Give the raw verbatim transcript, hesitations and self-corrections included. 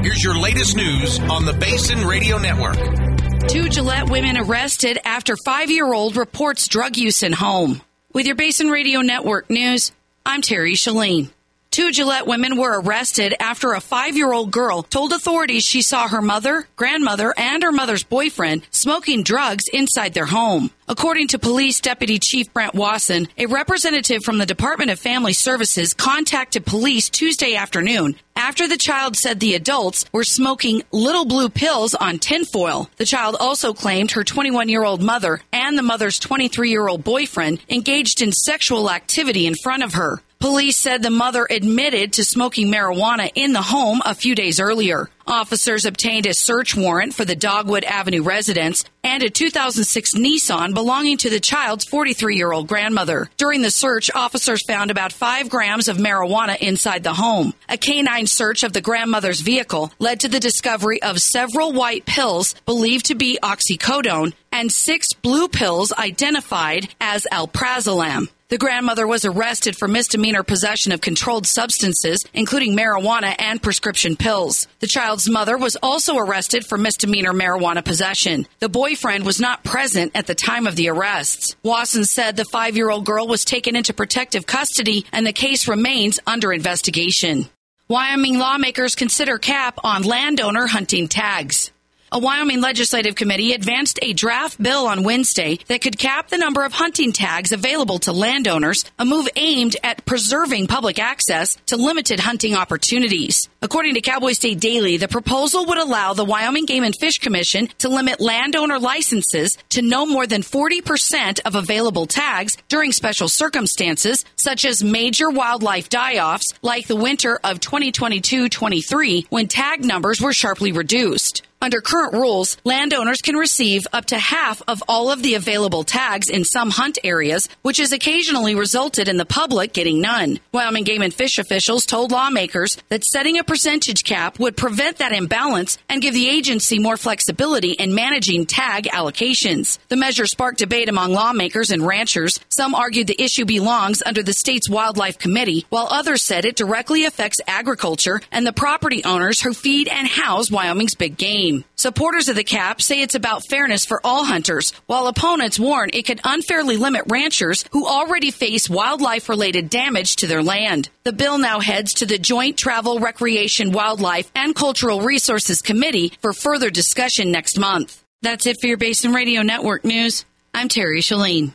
Here's your latest news on the Basin Radio Network. Two Gillette women arrested after five-year-old reports drug use in home. With your Basin Radio Network news, I'm Terry Shalene. Two Gillette women were arrested after a five-year-old girl told authorities she saw her mother, grandmother, and her mother's boyfriend smoking drugs inside their home. According to Police Deputy Chief Brent Wasson, a representative from the Department of Family Services contacted police Tuesday afternoon after the child said the adults were smoking little blue pills on tinfoil. The child also claimed her twenty-one-year-old mother and the mother's twenty-three-year-old boyfriend engaged in sexual activity in front of her. Police said the mother admitted to smoking marijuana in the home a few days earlier. Officers obtained a search warrant for the Dogwood Avenue residence and a two thousand six Nissan belonging to the child's forty-three-year-old grandmother. During the search, officers found about five grams of marijuana inside the home. A canine search of the grandmother's vehicle led to the discovery of several white pills believed to be oxycodone and six blue pills identified as alprazolam. The grandmother was arrested for misdemeanor possession of controlled substances, including marijuana and prescription pills. The child's mother was also arrested for misdemeanor marijuana possession. The boyfriend was not present at the time of the arrests. Wasson said the five-year-old girl was taken into protective custody and the case remains under investigation. Wyoming lawmakers consider cap on landowner hunting tags. A Wyoming legislative committee advanced a draft bill on Wednesday that could cap the number of hunting tags available to landowners, a move aimed at preserving public access to limited hunting opportunities. According to Cowboy State Daily, the proposal would allow the Wyoming Game and Fish Commission to limit landowner licenses to no more than forty percent of available tags during special circumstances, such as major wildlife die-offs like the winter of twenty twenty-two twenty-three, when tag numbers were sharply reduced. Under current rules, landowners can receive up to half of all of the available tags in some hunt areas, which has occasionally resulted in the public getting none. Wyoming Game and Fish officials told lawmakers that setting a percentage cap would prevent that imbalance and give the agency more flexibility in managing tag allocations. The measure sparked debate among lawmakers and ranchers. Some argued the issue belongs under the state's Wildlife Committee, while others said it directly affects agriculture and the property owners who feed and house Wyoming's big game. Supporters of the cap say it's about fairness for all hunters, while opponents warn it could unfairly limit ranchers who already face wildlife-related damage to their land. The bill now heads to the Joint Travel, Recreation, Wildlife, and Cultural Resources Committee for further discussion next month. That's it for your Basin Radio Network news. I'm Terry Shalene.